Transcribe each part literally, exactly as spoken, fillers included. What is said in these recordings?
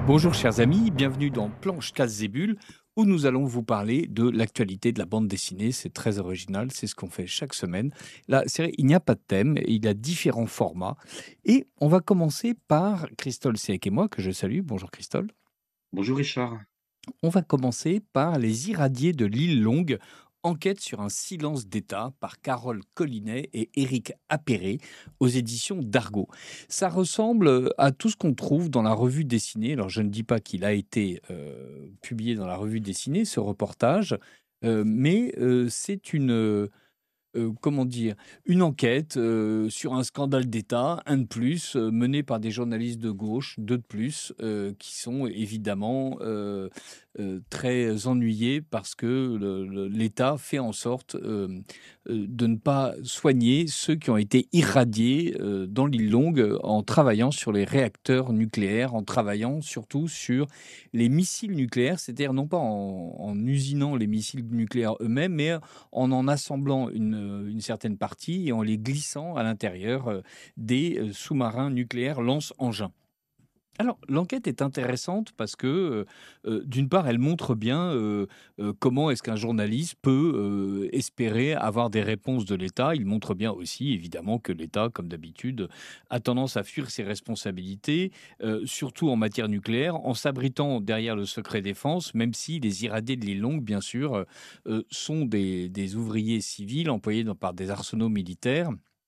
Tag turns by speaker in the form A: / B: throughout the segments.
A: Bonjour chers amis, bienvenue dans Planche Casse Zébule où nous allons vous parler de l'actualité de la bande dessinée. C'est très original, c'est ce qu'on fait chaque semaine. Là, c'est vrai, il n'y a pas de thème, il y a différents formats. Et on va commencer par Christophe Siek et moi, que je salue. Bonjour Christophe.
B: Bonjour Richard.
A: On va commencer par Les Irradiés de l'île Longue, enquête sur un silence d'État par Carole Collinet et Éric Appéré aux éditions d'Argo. Ça ressemble à tout ce qu'on trouve dans la revue dessinée. Alors je ne dis pas qu'il a été euh, publié dans la revue dessinée, ce reportage, euh, mais euh, c'est une... Heu, comment dire? Une enquête, heu, sur un scandale d'État, un de plus, heu, mené par des journalistes de gauche, deux de plus, heu, qui sont évidemment, heu heu, très ennuyés parce que le le l'État fait en sorte, hem, heu, de ne pas soigner ceux qui ont été irradiés, heu, dans l'île Longue, heu, en travaillant sur les réacteurs nucléaires, en travaillant surtout sur les missiles nucléaires. C'est-à-dire non pas en en usinant les missiles nucléaires eux-mêmes, mais en en assemblant une, une certaine partie et en les glissant à l'intérieur euh, des euh, sous-marins nucléaires lance-engins. Alors, l'enquête est intéressante parce que, euh, euh, d'une part, elle montre bien euh, euh, comment est-ce qu'un journaliste peut euh, espérer avoir des réponses de l'État. Il montre bien aussi, évidemment, que l'État, comme d'habitude, a tendance à fuir ses responsabilités, euh, surtout en matière nucléaire, en s'abritant derrière le secret défense, même si les irradiés de l'île Longue, bien sûr, euh, euh, sont des, des ouvriers civils employés dans- par des arsenaux militaires.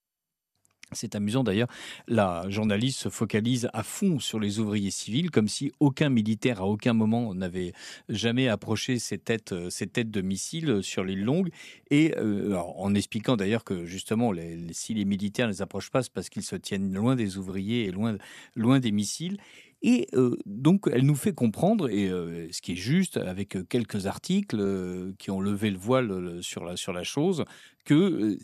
A: C'est amusant d'ailleurs, la journaliste se focalise à fond sur les ouvriers civils, comme si aucun militaire à aucun moment n'avait jamais approché ces têtes, euh, ces têtes de missiles sur l'île Longue, et euh, alors, en expliquant d'ailleurs que justement, les- les- si les militaires ne les approchent pas, c'est parce qu'ils se tiennent loin des ouvriers et loin, loin des missiles. Et euh, donc, elle nous fait comprendre, et euh, ce qui est juste, avec euh, quelques articles euh, qui ont levé le voile euh, sur la, sur la chose, que euh,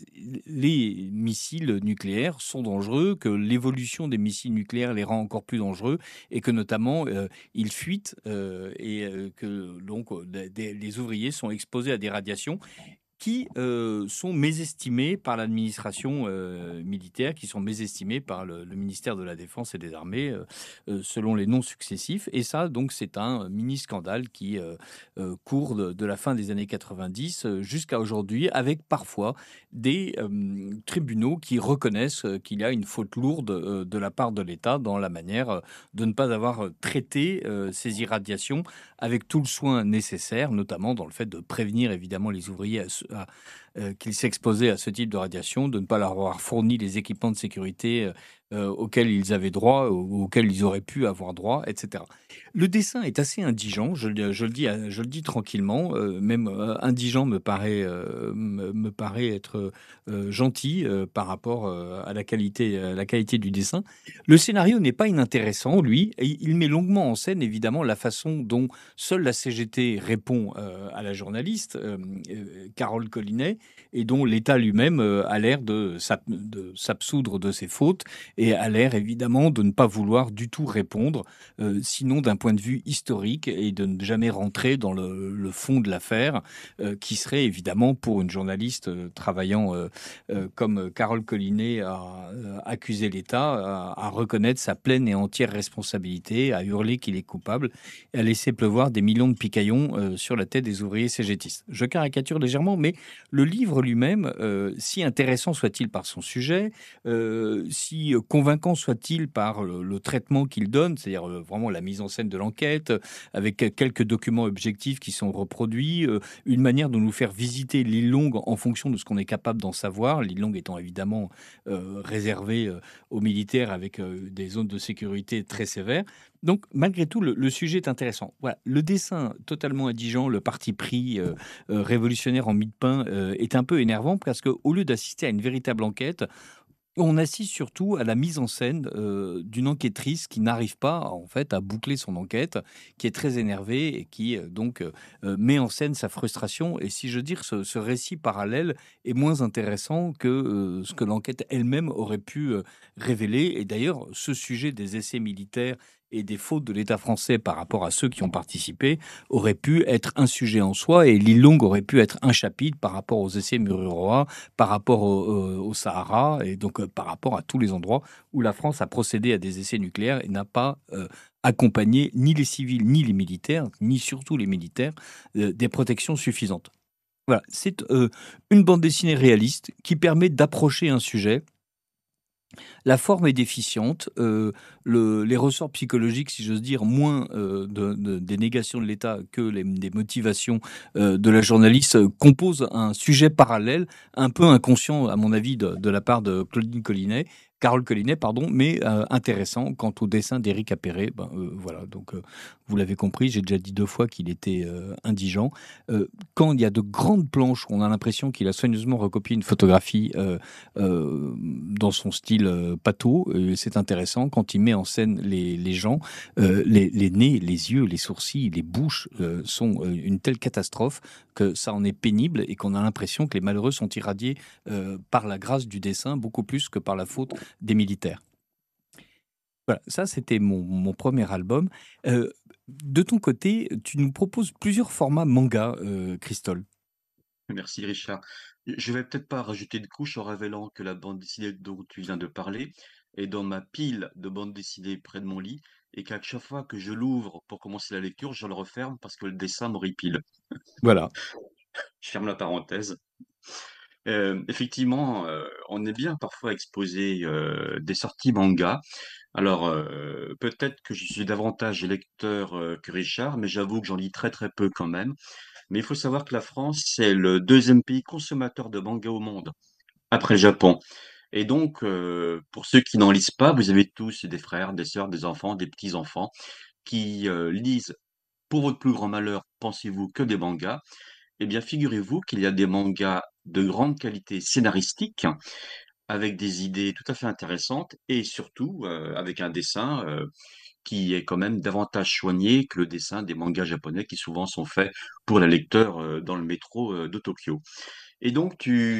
A: les missiles nucléaires sont dangereux, que l'évolution des missiles nucléaires les rend encore plus dangereux et que notamment euh, ils fuitent euh, et euh, que donc euh, des- des- les ouvriers sont exposés à des radiations qui euh, sont mésestimés par l'administration euh, militaire, qui sont mésestimés par le, le ministère de la Défense et des Armées, euh, euh, selon les noms successifs. Et ça, donc, c'est un mini-scandale qui euh, euh, court de, de la fin des années quatre-vingt-dix euh, jusqu'à aujourd'hui, avec parfois des euh, tribunaux qui reconnaissent euh, qu'il y a une faute lourde euh, de la part de l'État dans la manière euh, de ne pas avoir euh, traité euh, ces irradiations avec tout le soin nécessaire, notamment dans le fait de prévenir évidemment les ouvriers à ce- à, euh, qu'ils s'exposaient à ce type de radiation, de ne pas leur avoir fourni les équipements de sécurité euh, euh, auxquels ils avaient droit, ou auxquels ils auraient pu avoir droit, et cetera. Le dessin est assez indigent, je, le- je le dis, à- je le dis tranquillement, euh, même euh, indigent me paraît, euh, me, me paraît être euh, gentil euh, par rapport euh, à la qualité, à la qualité du dessin. Le scénario n'est pas inintéressant, lui, et il met longuement en scène évidemment la façon dont seule la C G T répond euh, à la journaliste, euh, euh, Carole Collinet, et dont l'État lui-même euh, a l'air de, s'ab- de s'absoudre de ses fautes et a l'air évidemment de ne pas vouloir du tout répondre, euh, sinon d'un point de vue historique, et de ne jamais rentrer dans le, le fond de l'affaire, euh, qui serait évidemment pour une journaliste euh, travaillant euh, euh, comme Carole Collinet a euh, accusé l'État, à, à reconnaître sa pleine et entière responsabilité, à hurler qu'il est coupable et à laisser pleuvoir des millions de picaillons euh, sur la tête des ouvriers cégétistes. Je caricature légèrement, mais le livre lui-même, euh, si intéressant soit-il par son sujet, euh, si convaincant soit-il par le, le traitement qu'il donne, c'est-à-dire euh, vraiment la mise en scène de l'enquête, euh, avec quelques documents objectifs qui sont reproduits, euh, une manière de nous faire visiter l'île Longue en fonction de ce qu'on est capable d'en savoir, l'île Longue étant évidemment euh, réservée euh, aux militaires avec euh, des zones de sécurité très sévères. Donc, malgré tout, le, le sujet est intéressant. Voilà. Le dessin totalement indigent, le parti pris euh, euh, révolutionnaire en mie-de-pain euh, est un peu énervant parce qu'au lieu d'assister à une véritable enquête, on assiste surtout à la mise en scène euh, d'une enquêtrice qui n'arrive pas en fait à boucler son enquête, qui est très énervée et qui euh, donc euh, euh, met en scène sa frustration. Et si je dire ce, ce récit parallèle est moins intéressant que euh, ce que l'enquête elle-même aurait pu euh, révéler. Et d'ailleurs, ce sujet des essais militaires et des fautes de l'État français par rapport à ceux qui ont participé aurait pu être un sujet en soi, et l'île Longue aurait pu être un chapitre par rapport aux essais Mururoa, par rapport au, au- au Sahara, et donc euh, par rapport à tous les endroits où la France a procédé à des essais nucléaires et n'a pas euh, accompagné ni les civils, ni les militaires, ni surtout les militaires, euh, des protections suffisantes. Voilà, c'est euh, une bande dessinée réaliste qui permet d'approcher un sujet. La forme est déficiente, euh, le- les ressorts psychologiques, si j'ose dire, moins euh, de- de- des négations de l'État que les, des motivations euh, de la journaliste, euh, composent un sujet parallèle, un peu inconscient, à mon avis, de, de la part de Claudine Collinet, Carole Collinet, pardon, mais euh, intéressant quant au dessin d'Éric Appéré. Ben, euh, voilà, donc euh, vous l'avez compris, j'ai déjà dit deux fois qu'il était euh, indigent. Euh, quand il y a de grandes planches où on a l'impression qu'il a soigneusement recopié une photographie euh, euh, dans son style euh, pâteau. Euh, c'est intéressant quand il met en scène les, les gens, euh, les, les nez, les yeux, les sourcils, les bouches euh, sont euh, une telle catastrophe que ça en est pénible et qu'on a l'impression que les malheureux sont irradiés euh, par la grâce du dessin beaucoup plus que par la faute des militaires. Voilà, ça c'était mon, mon premier album. Euh, de ton côté, tu nous proposes plusieurs formats manga, euh, Christol.
B: Merci Richard. Je vais peut-être pas rajouter de couche en révélant que la bande dessinée dont tu viens de parler est dans ma pile de bandes dessinées près de mon lit et qu'à chaque fois que je l'ouvre pour commencer la lecture, je le referme parce que le dessin m'horripile.
A: Voilà.
B: Je ferme la parenthèse. Euh, effectivement, euh, on est bien parfois exposé euh, des sorties manga. Alors, euh, peut-être que je suis davantage lecteur euh, que Richard, mais j'avoue que j'en lis très très peu quand même. Mais il faut savoir que la France, c'est le deuxième pays consommateur de manga au monde, après le Japon. Et donc, euh, pour ceux qui n'en lisent pas, vous avez tous des frères, des sœurs, des enfants, des petits-enfants qui euh, lisent, pour votre plus grand malheur, pensez-vous, que des mangas. Eh bien, figurez-vous qu'il y a des mangas de grande qualité scénaristique, avec des idées tout à fait intéressantes et surtout euh, avec un dessin euh, qui est quand même davantage soigné que le dessin des mangas japonais qui souvent sont faits pour les lecteurs euh, dans le métro euh, de Tokyo. Et donc,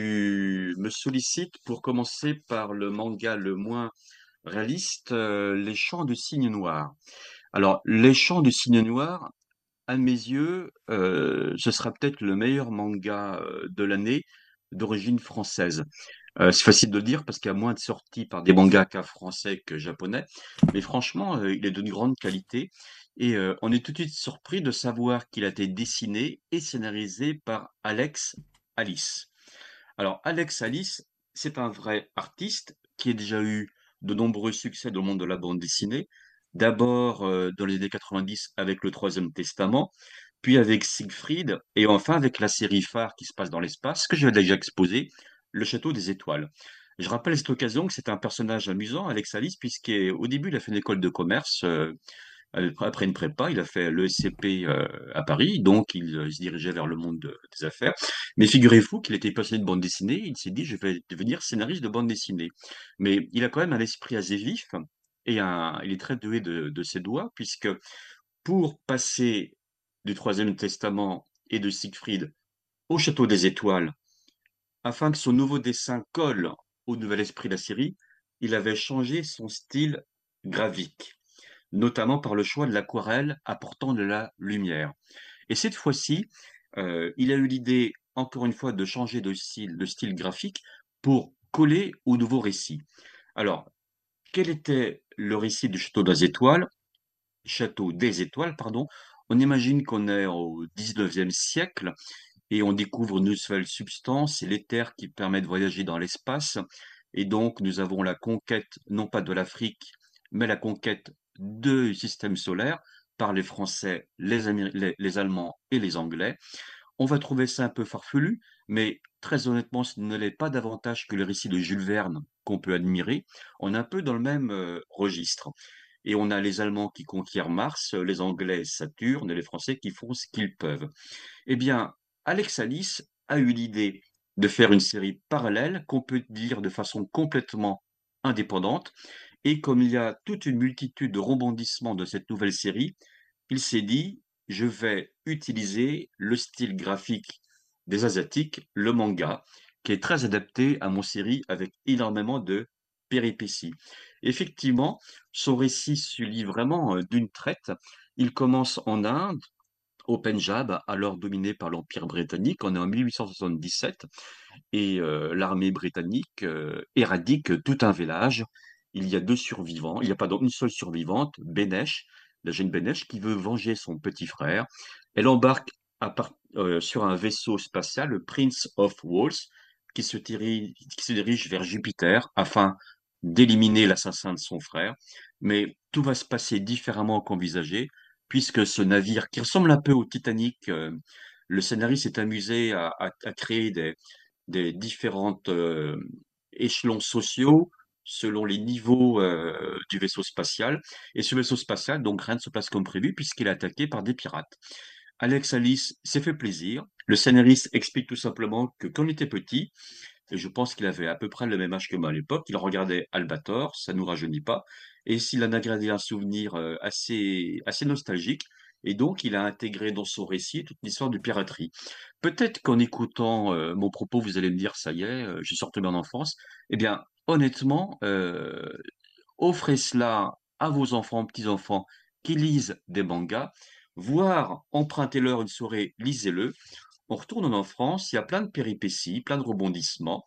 B: tu me sollicites pour commencer par le manga le moins réaliste, euh, Les Chants de Cygne Noir. Alors, Les Chants de Cygne Noir, à mes yeux, euh, ce sera peut-être le meilleur manga euh, de l'année d'origine française. Euh, c'est facile de le dire parce qu'il y a moins de sorties par des mangaka français que japonais, mais franchement, euh, il est d'une grande qualité et euh, on est tout de suite surpris de savoir qu'il a été dessiné et scénarisé par Alex Alice. Alors, Alex Alice, c'est un vrai artiste qui a déjà eu de nombreux succès dans le monde de la bande dessinée. D'abord euh, dans les années quatre-vingt-dix avec Le Troisième Testament, puis avec Siegfried, et enfin avec la série phare qui se passe dans l'espace, que j'ai déjà exposé, Le Château des Étoiles. Je rappelle à cette occasion que c'est un personnage amusant, Alex Alice, puisqu'au début, il a fait une école de commerce. euh, euh, Après une prépa, il a fait l'E S C P euh, à Paris, donc il euh, se dirigeait vers le monde de- des affaires. Mais figurez-vous qu'il était passionné de bande dessinée, il s'est dit, je vais devenir scénariste de bande dessinée. Mais il a quand même un esprit assez vif et un, il est très doué de, de ses doigts, puisque pour passer du Troisième Testament et de Siegfried au Château des Étoiles, afin que son nouveau dessin colle au nouvel esprit de la série, il avait changé son style graphique, notamment par le choix de l'aquarelle apportant de la lumière. Et cette fois-ci, euh, il a eu l'idée, encore une fois, de changer de style, de style graphique pour coller au nouveau récit. Alors, quel était le récit du Château des Étoiles? Château des Étoiles, pardon. On imagine qu'on est au dix-neuvième siècle et on découvre une nouvelle substance, c'est l'éther qui permet de voyager dans l'espace. Et donc, nous avons la conquête, non pas de l'Afrique, mais la conquête du système solaire par les Français, les, Améri- les- les Allemands et les Anglais. On va trouver ça un peu farfelu, mais très honnêtement, ce ne l'est pas davantage que le récit de Jules Verne qu'on peut admirer. On est un peu dans le même euh, registre. Et on a les Allemands qui conquièrent Mars, les Anglais Saturne et les Français qui font ce qu'ils peuvent. Eh bien, Alex Alice a eu l'idée de faire une série parallèle qu'on peut dire de façon complètement indépendante. Et comme il y a toute une multitude de rebondissements de cette nouvelle série, il s'est dit, je vais utiliser le style graphique des Asiatiques, le manga, qui est très adapté à mon série avec énormément de péripéties. Effectivement, son récit se lit vraiment, heu, d'une traite. Il commence en Inde, au Pendjab, alors dominé par l'Empire britannique. On est en mille huit cent soixante-dix-sept et heu, l'armée britannique, heu, éradique tout un village. Il y a deux survivants, il y a pardon, une seule survivante, Benesh, la jeune Benesh qui veut venger son petit frère. Elle embarque à part heu, sur un vaisseau spatial, le Prince of Wales, qui se tiri qui se dirige vers Jupiter afin d'éliminer l'assassin de son frère. Mais tout va se passer différemment qu'envisagé, puisque ce navire qui ressemble un peu au Titanic, heu, le scénariste s'est amusé à à à créer des des différentes euh, échelons sociaux selon les niveaux euh, du vaisseau spatial. Et ce vaisseau spatial, donc rien ne se passe comme prévu puisqu'il est attaqué par des pirates. Alex Alice s'est fait plaisir. Le scénariste explique tout simplement que quand il était petit, et je pense qu'il avait à peu près le même âge que moi à l'époque, il regardait Albator, ça nous rajeunit pas, et s'il en a gardé un souvenir euh, assez, assez nostalgique, et donc il a intégré dans son récit toute l'histoire de piraterie. Peut-être qu'en écoutant euh, mon propos, vous allez me dire, ça y est, euh, j'ai sorti mon enfance. Eh bien, honnêtement, euh, offrez cela à vos enfants, petits-enfants qui lisent des mangas, voire empruntez-leur une soirée, lisez-le. On retourne en France, il y a plein de péripéties, plein de rebondissements.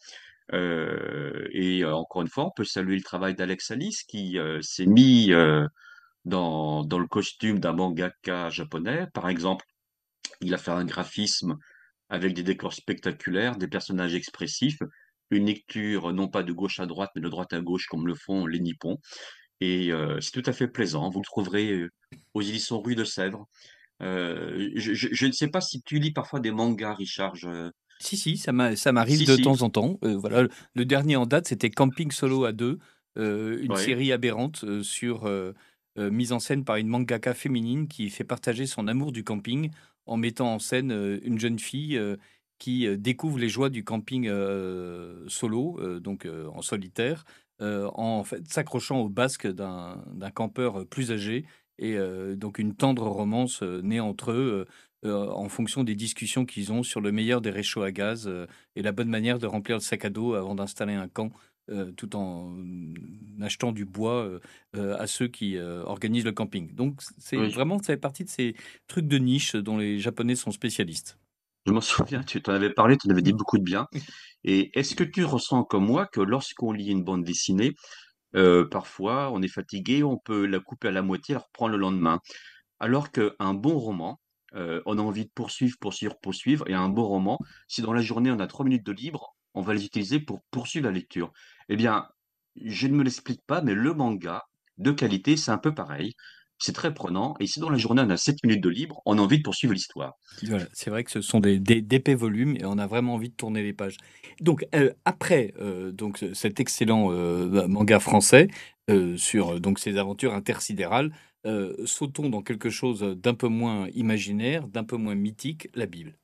B: Euh, et euh, encore une fois, on peut saluer le travail d'Alex Alice qui euh, s'est mis euh, dans, dans le costume d'un mangaka japonais. Par exemple, il a fait un graphisme avec des décors spectaculaires, des personnages expressifs, une lecture non pas de gauche à droite, mais de droite à gauche comme le font les Nippons. Et euh, c'est tout à fait plaisant. Vous le trouverez euh, aux éditions Rue de Sèvres. Euh, je, je- je ne sais pas si tu lis parfois des mangas, Richard. je-
A: Si, si, ça m'a ça m'arrive
B: Si,
A: de
B: si,
A: temps en temps. Heu, voilà, le dernier en date, c'était Camping Solo à deux, heu, une
B: oui.
A: série aberrante, heu, sur, heu heu, mise en scène par une mangaka féminine qui fait partager son amour du camping en mettant en scène, heu, une jeune fille, heu, qui, heu, découvre les joies du camping, heu, solo, heu, donc heu, en solitaire, heu, en fait s'accrochant au basque d'un d'un campeur, heu, plus âgé et heu, donc une tendre romance, heu, naît entre eux, heu, en fonction des discussions qu'ils ont sur le meilleur des réchauds à gaz, heu et la bonne manière de remplir le sac à dos avant d'installer un camp, heu, tout en, mmh, achetant du bois, heu heu, à ceux qui, heu, organisent le camping. Donc c'est
B: Oui,
A: vraiment, ça fait partie de ces trucs de niche dont les Japonais sont spécialistes.
B: je m'en souviens, tu t'en avais parlé, tu en avais dit beaucoup de bien. Et est-ce que tu ressens comme moi que lorsqu'on lit une bande dessinée, euh, parfois on est fatigué, on peut la couper à la moitié et la reprendre le lendemain? Alors qu'un bon roman, euh, on a envie de poursuivre, poursuivre, poursuivre, et un bon roman, si dans la journée on a trois minutes de libre, on va les utiliser pour poursuivre la lecture. Eh bien, je ne me l'explique pas, mais le manga de qualité, c'est un peu pareil. C'est très prenant, et si dans la journée on a sept minutes de libre, on a envie de poursuivre l'histoire.
A: Voilà, c'est vrai que ce sont des des d'épais volumes et on a vraiment envie de tourner les pages. Donc, heu, après, heu, donc ce cet excellent, heu, manga français, heu, sur, heu, donc ces aventures intersidérales, heu, sautons dans quelque chose d'un peu moins imaginaire, d'un peu moins mythique, la Bible.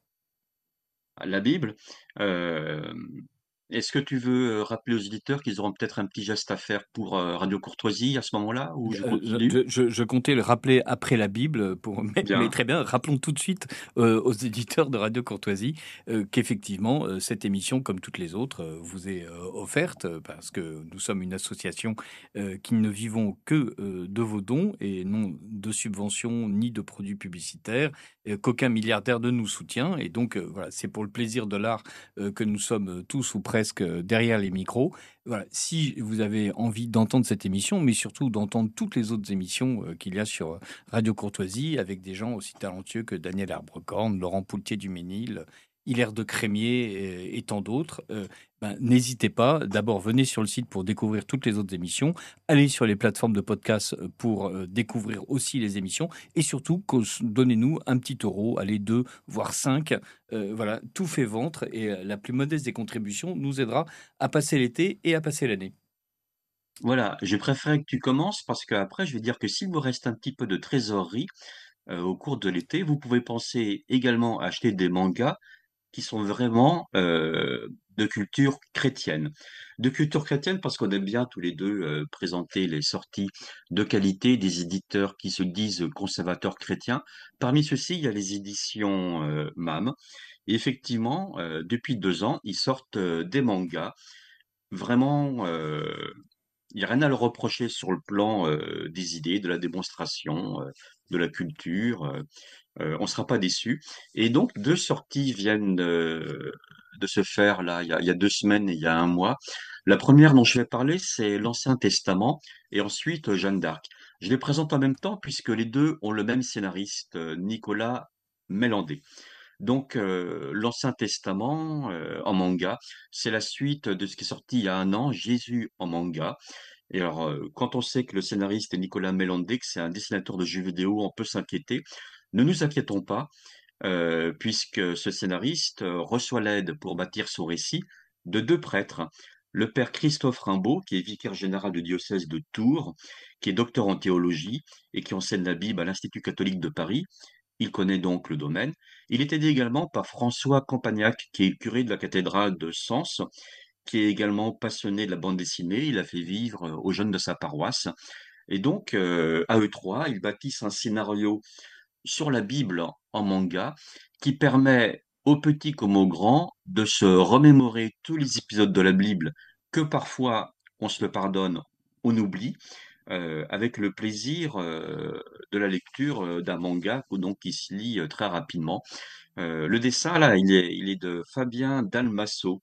B: La Bible. Hem, est-ce que tu veux, heu, rappeler aux auditeurs qu'ils auront peut-être un petit geste à faire pour, heu, Radio Courtoisie à ce moment-là, ou je
A: Heu,
B: continue?
A: je je je comptais le rappeler après la Bible pour mais mais
B: Bien.
A: très bien, rappelons tout de suite, heu, aux éditeurs de Radio Courtoisie, heu, qu'effectivement, heu, cette émission, comme toutes les autres, heu, vous est, heu, offerte, heu, parce que nous sommes une association, heu, qui ne vivons que, heu, de vos dons et non de subventions ni de produits publicitaires, et qu'aucun milliardaire ne nous soutient et donc, heu, voilà, c'est pour le plaisir de l'art, heu, que nous sommes, heu, tous ou presque, heu, derrière les micros. Voilà, si vous avez envie d'entendre cette émission, mais surtout d'entendre toutes les autres émissions euh, qu'il y a sur euh, Radio Courtoisie, avec des gens aussi talentueux que Daniel Arbrecorn, Laurent Poultier-Duménil, Hilaire de Crémier et, et tant d'autres, euh, ben, n'hésitez pas. D'abord, venez sur le site pour découvrir toutes les autres émissions. Allez sur les plateformes de podcast euh, pour euh, découvrir aussi les émissions. Et surtout, cause- donnez-nous un petit euro, allez deux, voire cinq. Euh, voilà, tout fait ventre et euh, la plus modeste des contributions nous aidera à passer l'été et à passer l'année.
B: Voilà, j'ai préféré que tu commences parce qu'après je vais dire que s'il vous reste un petit peu de trésorerie, heu, au cours de l'été, vous pouvez penser également à acheter des mangas qui sont vraiment, heu, de culture chrétienne. De culture chrétienne parce qu'on aime bien tous les deux, heu, présenter les sorties de qualité des éditeurs qui se disent conservateurs chrétiens. Parmi ceux-ci, il y a les éditions, heu, M A M, et effectivement, heu, depuis deux ans, ils sortent, heu, des mangas vraiment, heu Il n'y a rien à le reprocher sur le plan euh, des idées, de la démonstration, euh, de la culture. euh, euh, on ne sera pas déçu. Et donc, deux sorties viennent euh, de se faire là, il y a, il y a deux semaines et il y a un mois. La première dont je vais parler, c'est l'Ancien Testament et ensuite euh, Jeanne d'Arc. Je les présente en même temps puisque les deux ont le même scénariste, euh, Nicolas Mélandé. Donc, euh, l'Ancien Testament euh, en manga, c'est la suite de ce qui est sorti il y a un an, Jésus en manga. Et alors, euh, quand on sait que le scénariste est Nicolas Mélandé, que c'est un dessinateur de jeux vidéo, on peut s'inquiéter. Ne nous inquiétons pas, euh, puisque ce scénariste euh, reçoit l'aide pour bâtir son récit de deux prêtres. Le père Christophe Rimbaud, qui est vicaire général du diocèse de Tours, qui est docteur en théologie et qui enseigne la Bible à l'Institut catholique de Paris. Il connaît donc le domaine. Il est aidé également par François Campagnac, qui est curé de la cathédrale de Sens, qui est également passionné de la bande dessinée. Il a fait vivre euh, aux jeunes de sa paroisse. Et donc, euh, à eux trois, ils bâtissent un scénario sur la Bible en manga qui permet aux petits comme aux grands de se remémorer tous les épisodes de la Bible que parfois on se le pardonne, on oublie, euh, avec le plaisir euh, de la lecture euh, d'un manga donc qui se lit euh, très rapidement. Euh, le dessin là, il est, il est de Fabien Dalmasso.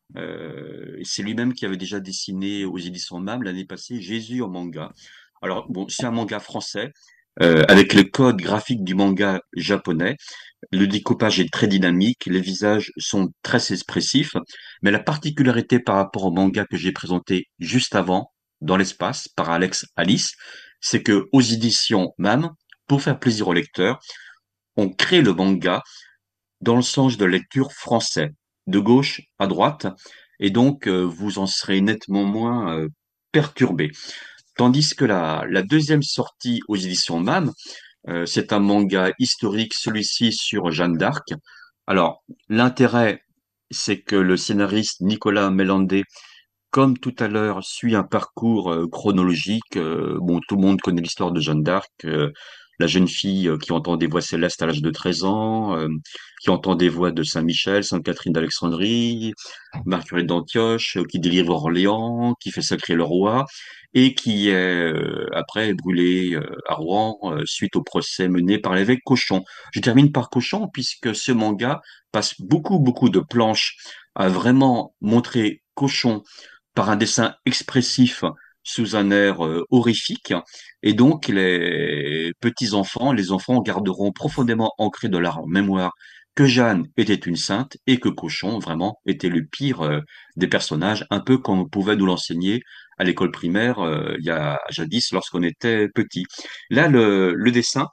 B: Euh, et c'est lui-même qui avait déjà dessiné aux éditions M A M l'année passée Jésus en manga. Alors bon, c'est un manga français euh, avec le code graphique du manga japonais. Le découpage est très dynamique, les visages sont très expressifs, mais la particularité par rapport au manga que j'ai présenté juste avant, Dans l'espace, par Alex Alice, c'est que aux éditions M A M, pour faire plaisir au lecteur, on crée le manga dans le sens de lecture français, de gauche à droite, et donc euh, vous en serez nettement moins euh, perturbé. Tandis que la, la deuxième sortie aux éditions M A M, euh, c'est un manga historique, celui-ci sur Jeanne d'Arc. Alors, l'intérêt, c'est que le scénariste Nicolas Mélandé, comme tout à l'heure, suit un parcours euh, chronologique. Euh, bon, tout le monde connaît l'histoire de Jeanne d'Arc, euh, la jeune fille euh, qui entend des voix célestes à l'âge de treize ans, euh, qui entend des voix de Saint-Michel, Sainte-Catherine d'Alexandrie, Marguerite d'Antioche, euh, qui délivre Orléans, qui fait sacrer le roi, et qui est euh, après brûlée euh, à Rouen euh, suite au procès mené par l'évêque Cochon. Je termine par Cochon, puisque ce manga passe beaucoup, beaucoup de planches à vraiment montrer Cochon par un dessin expressif sous un air euh, horrifique. Et donc, les petits-enfants, les enfants garderont profondément ancré de leur mémoire que Jeanne était une sainte et que Cochon, vraiment, était le pire euh, des personnages, un peu comme on pouvait nous l'enseigner à l'école primaire euh, il y a jadis lorsqu'on était petit. Là, le, le dessin,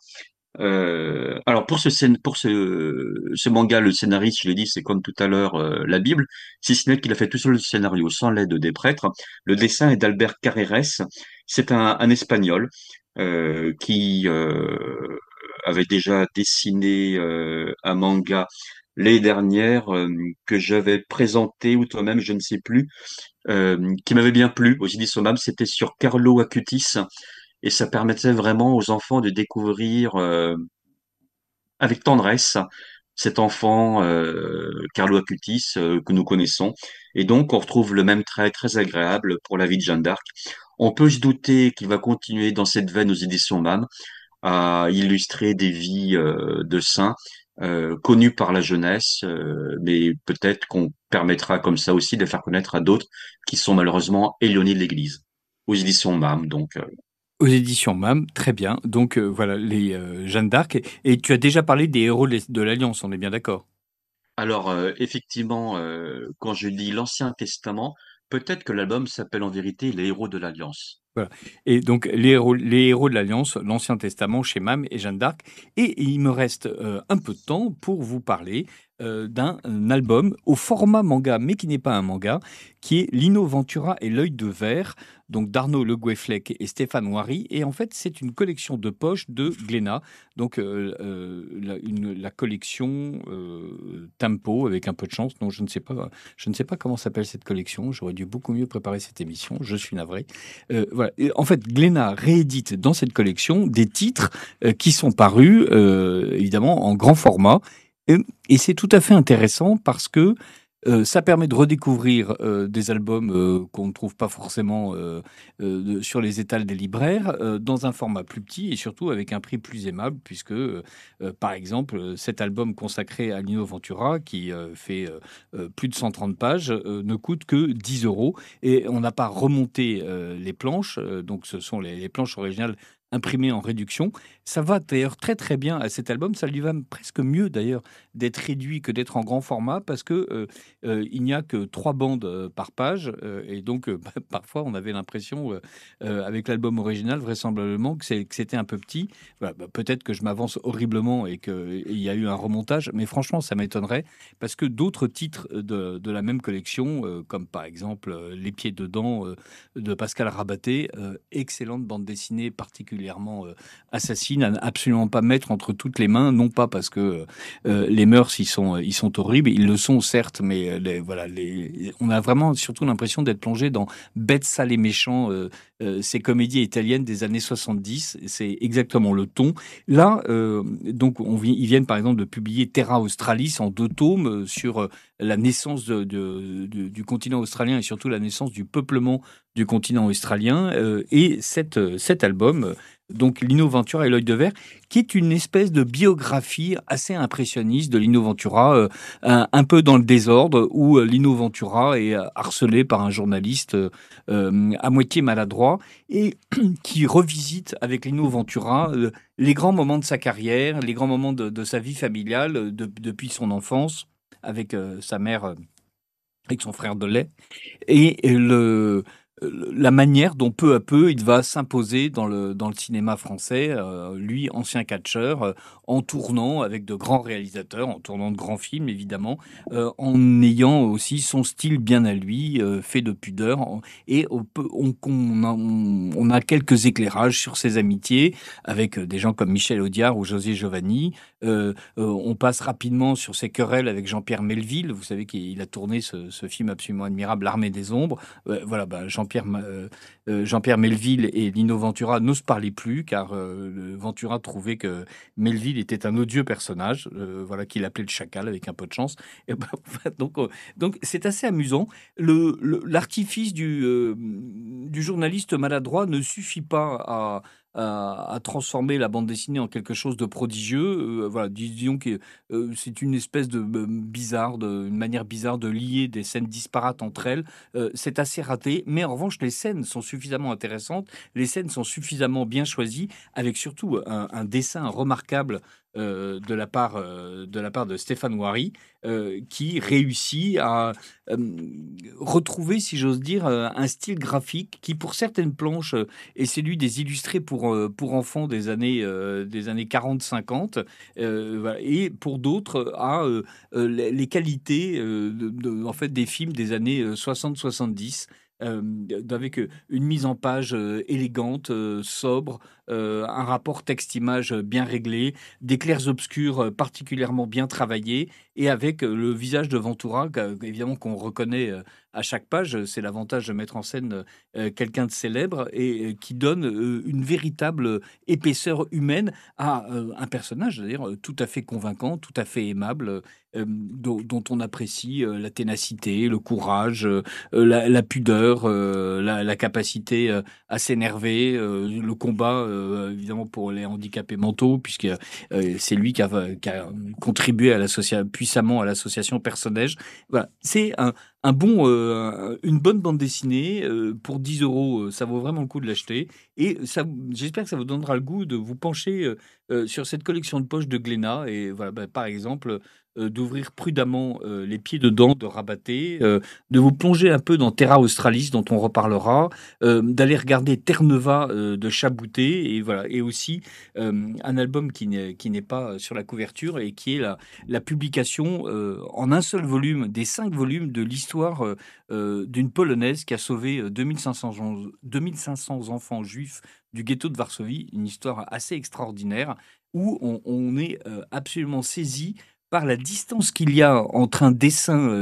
B: euh, alors pour ce scén- pour ce, ce manga, le scénariste, je l'ai dit, c'est comme tout à l'heure euh, la Bible, si ce n'est qu'il a fait tout seul le scénario sans l'aide des prêtres. Le dessin est d'Albert Carreras. C'est un, un Espagnol euh, qui euh, avait déjà dessiné euh, un manga l'année dernière euh, que j'avais présenté ou toi-même, je ne sais plus, euh, qui m'avait bien plu aux éditions M A M. C'était sur Carlo Acutis et ça permettait vraiment aux enfants de découvrir euh, avec tendresse cet enfant, euh, Carlo Acutis, euh, que nous connaissons. Et donc, on retrouve le même trait très agréable pour la vie de Jeanne d'Arc. On peut se douter qu'il va continuer dans cette veine aux éditions M A M à illustrer des vies euh, de saints euh, connus par la jeunesse, euh, mais peut-être qu'on permettra comme ça aussi de faire connaître à d'autres qui sont malheureusement éloignés de l'Église. Aux éditions M A M, donc. euh,
A: Aux éditions M A M, très bien. Donc euh, voilà, les euh, Jeanne d'Arc. Et tu as déjà parlé des héros de de l'Alliance, on est bien d'accord?
B: Alors, euh, effectivement, euh, quand je lis l'Ancien Testament, peut-être que l'album s'appelle en vérité Les Héros de l'Alliance.
A: Voilà. Et donc, les héros, les héros de l'Alliance, l'Ancien Testament chez M A M et Jeanne d'Arc. Et il me reste euh, un peu de temps pour vous parler euh, d'un un album au format manga, mais qui n'est pas un manga, qui est Lino Ventura et l'œil de verre, donc d'Arnaud Le Gouefflec et Stéphane Wary. Et en fait, c'est une collection de poches de Glénat, donc euh, euh, la, une- la collection euh, Tempo, avec un peu de chance. Non, je ne sais pas, je ne sais pas comment s'appelle cette collection. J'aurais dû beaucoup mieux préparer cette émission. Je suis navré. Euh, voilà. Et en fait, Glénat réédite dans cette collection des titres euh, qui sont parus, euh, évidemment, en grand format. Et, et c'est tout à fait intéressant parce que Euh, ça permet de redécouvrir euh, des albums euh, qu'on ne trouve pas forcément euh, euh, de- sur les étals des libraires, euh, dans un format plus petit et surtout avec un prix plus aimable, puisque, euh, euh, par exemple, euh, cet album consacré à Lino Ventura, qui euh, fait euh, euh, plus de cent trente pages, euh, ne coûte que dix euros. Et on n'a pas remonté euh, les planches, euh, donc ce sont les, les planches originales imprimées en réduction. Ça va d'ailleurs très très bien à cet album, ça lui va presque mieux d'ailleurs d'être réduit que d'être en grand format, parce que euh, euh, il n'y a que trois bandes euh, par page, euh, et donc euh, bah, parfois on avait l'impression, euh, euh, avec l'album original, vraisemblablement, que c'est- que c'était un peu petit. Voilà, bah, peut-être que je m'avance horriblement et qu'il y a eu un remontage, mais franchement ça m'étonnerait, parce que d'autres titres de, de la même collection, euh, comme par exemple euh, Les Pieds dedans euh, de Pascal Rabaté, euh, excellente bande dessinée particulièrement euh, assassine, à ne absolument pas mettre entre toutes les mains, non pas parce que euh, les mœurs ils sont, ils sont horribles, ils le sont certes, mais euh, les, voilà, les, on a vraiment surtout l'impression d'être plongé dans Bête, sale et méchant, euh, euh, ces comédies italiennes des années soixante-dix, c'est exactement le ton. Là, euh, donc, on, vi- ils viennent par exemple de publier Terra Australis en deux tomes euh, sur euh, la naissance de, de- de- du continent australien et surtout la naissance du peuplement du continent australien. Euh, et cet, euh, cet album, euh, donc Lino Ventura et l'œil de verre, qui est une espèce de biographie assez impressionniste de Lino Ventura, euh, un, un peu dans le désordre, où euh, Lino Ventura est euh, harcelé par un journaliste euh, euh, à moitié maladroit et qui revisite avec Lino Ventura euh, les grands moments de sa carrière, les grands moments de, de sa vie familiale euh, de- depuis son enfance avec euh, sa mère, euh, avec son frère de lait, et le, la manière dont peu à peu il va s'imposer dans le, dans le cinéma français, euh, lui, ancien catcheur, euh, en tournant avec de grands réalisateurs, en tournant de grands films évidemment, euh, en ayant aussi son style bien à lui, euh, fait de pudeur, en- et on, peut, on, on, a, on- on a quelques éclairages sur ses amitiés avec euh, des gens comme Michel Audiard ou José Giovanni. Euh, euh, on passe rapidement sur ses querelles avec Jean-Pierre Melville. Vous savez qu'il a tourné ce, ce film absolument admirable, L'Armée des Ombres. Euh, voilà, bah, Jean-Pierre euh, euh, Jean-Pierre Melville et Lino Ventura ne se parlaient plus, car euh, Ventura trouvait que Melville était un odieux personnage, euh, voilà, qu'il appelait le chacal avec un peu de chance. Et bah, donc, euh, donc c'est assez amusant. Le, le- l'artifice du, euh, du journaliste maladroit ne suffit pas à, à, à transformer la bande dessinée en quelque chose de prodigieux. Euh, voilà, disons que euh, c'est une espèce de euh, bizarre, de, une manière bizarre de lier des scènes disparates entre elles. Euh, c'est assez raté, mais en revanche, les scènes sont suffisamment intéressantes, les scènes sont suffisamment bien choisies, avec surtout un, un dessin remarquable euh, de la part euh, de la part de Stéphane Ouari, euh, qui réussit à euh, retrouver, si j'ose dire, euh, un style graphique qui, pour certaines planches, euh, est celui des illustrés pour euh, pour enfants des années euh, des années quarante cinquante, euh, voilà, et pour d'autres a euh, euh, les, les qualités euh, de, de- en fait des films des années soixante soixante-dix, euh, avec euh, une mise en page euh, élégante, euh, sobre, euh, un rapport texte-image bien réglé, des clairs-obscurs euh, particulièrement bien travaillés, et avec euh, le visage de Ventura, qu'a- évidemment qu'on reconnaît euh, à chaque page. C'est l'avantage de mettre en scène euh, quelqu'un de célèbre et euh, qui donne euh, une véritable épaisseur humaine à euh, un personnage, d'ailleurs, euh, tout à fait convaincant, tout à fait aimable, euh, dont, dont on apprécie euh, la ténacité, le courage, euh, euh, la, la pudeur, euh, la, la capacité euh, à s'énerver, euh, le combat, euh, évidemment, pour les handicapés mentaux, puisque euh, c'est lui qui a, qui a contribué à l'associa- puissamment à l'association Personnage. Voilà, c'est un, un bon, euh, une bonne bande dessinée euh, pour dix euros. euh, Ça vaut vraiment le coup de l'acheter. Et ça, j'espère que ça vous donnera le goût de vous pencher euh, euh, sur cette collection de poches de Glénat. Et voilà, bah, par exemple, euh, d'ouvrir prudemment euh, les pieds dedans de Rabaté, euh, de vous plonger un peu dans Terra Australis, dont on reparlera, euh, d'aller regarder Terre-Neuva euh, de Chabouté, et voilà, et aussi euh, un album qui n'est qui n'est pas sur la couverture et qui est la, la publication euh, en un seul volume des cinq volumes de l'histoire euh, euh, d'une Polonaise qui a sauvé euh, deux mille cinq cents, en- deux mille cinq cents enfants juifs du ghetto de Varsovie, une histoire assez extraordinaire où on, on est euh, absolument saisi par la distance qu'il y a entre un dessin euh,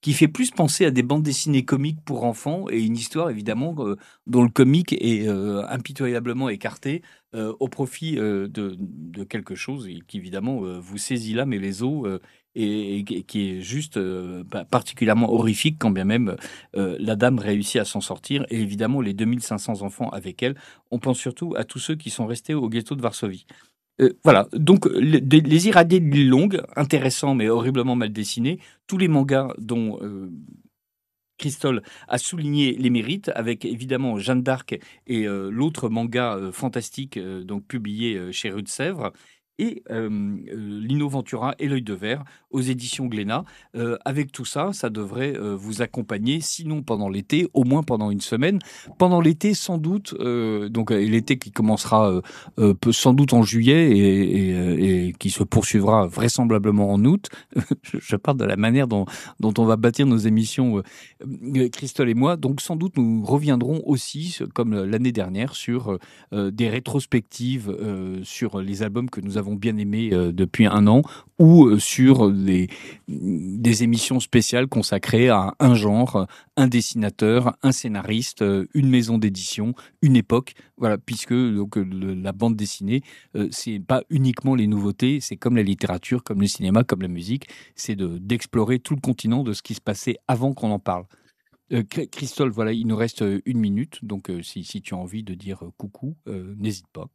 A: qui fait plus penser à des bandes dessinées comiques pour enfants et une histoire évidemment euh, dont le comique est euh, impitoyablement écarté euh, au profit euh, de, de quelque chose et qui évidemment euh, vous saisit l'âme et les os euh, et, et qui est juste euh, pa- particulièrement horrifique quand bien même euh, la dame réussit à s'en sortir et évidemment les deux mille cinq cents enfants avec elle. On pense surtout à tous ceux qui sont restés au ghetto de Varsovie. Euh, voilà, donc le- des- les irradiés de l'île longue, intéressants mais horriblement mal dessinés, tous les mangas dont euh, Christol a souligné les mérites, avec évidemment Jeanne d'Arc et euh, l'autre manga euh, fantastique euh, donc publié euh, chez Rue de Sèvres, et euh, euh, Lino Ventura et l'œil de verre aux éditions Glénat. Euh, avec tout ça, ça devrait euh, vous accompagner, sinon pendant l'été, au moins pendant une semaine. Pendant l'été, sans doute, euh, donc euh, l'été qui commencera euh, euh, peut- sans doute en juillet et, et, euh, et qui se poursuivra vraisemblablement en août. je, je parle de la manière dont, dont on va bâtir nos émissions, euh, Christol et moi. Donc sans doute nous reviendrons aussi, comme l'année dernière, sur euh, des rétrospectives euh, sur les albums que nous avons bien aimés euh, depuis un an ou euh, sur les, des émissions spéciales consacrées à un genre, un dessinateur, un scénariste, euh, une maison d'édition, une époque. Voilà, puisque donc, le- la bande dessinée, euh, c'est pas uniquement les nouveautés, c'est comme la littérature, comme le cinéma, comme la musique, c'est de, d'explorer tout le continent de ce qui se passait avant qu'on en parle. Euh, Chr- Christophe, voilà, il nous reste euh, une minute, donc euh, si, si tu as envie de dire euh, coucou, euh, n'hésite pas.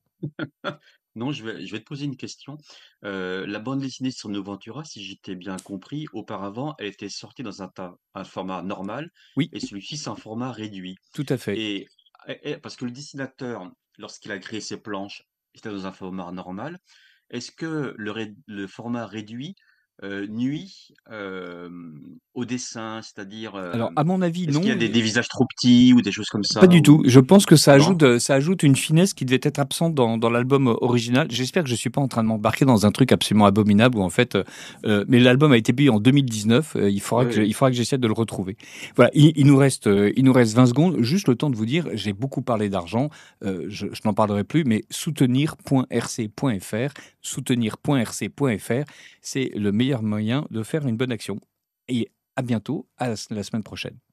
B: Non, je vais, je vais te poser une question. Euh, la bande dessinée sur Nos Ventura, si j'étais bien compris, auparavant, elle était sortie dans un, ta- un format normal
A: Oui,
B: et celui-ci, c'est un format réduit.
A: tout à fait.
B: Et, et- et- parce que le dessinateur, lorsqu'il a créé ses planches, était dans un format normal. Est-ce que le, ré- le format réduit euh, nuit euh, au dessin? C'est-à-dire, euh,
A: Alors, à mon avis,
B: est-ce qu'il y
A: non.
B: a des, des visages trop petits ou des choses comme
A: Pas
B: ça
A: du tout.
B: ou...
A: Je pense que ça
B: Non?
A: ajoute, euh, ça ajoute une finesse qui devait être absente dans, dans l'album euh, original. J'espère que je suis pas en train de m'embarquer dans un truc absolument abominable où en fait, euh, euh, mais l'album a été publié en deux mille dix-neuf. euh, il faudra que je-
B: Oui.
A: il faudra que j'essaie de le retrouver. Voilà. Il, il nous reste, euh, il nous reste vingt secondes. Juste le temps de vous dire, j'ai beaucoup parlé d'argent. euh, je, je n'en parlerai plus, mais soutenir point r c point f r, soutenir point r c point f r, c'est le meilleur moyen de faire une bonne action. Et à bientôt, à la la semaine prochaine.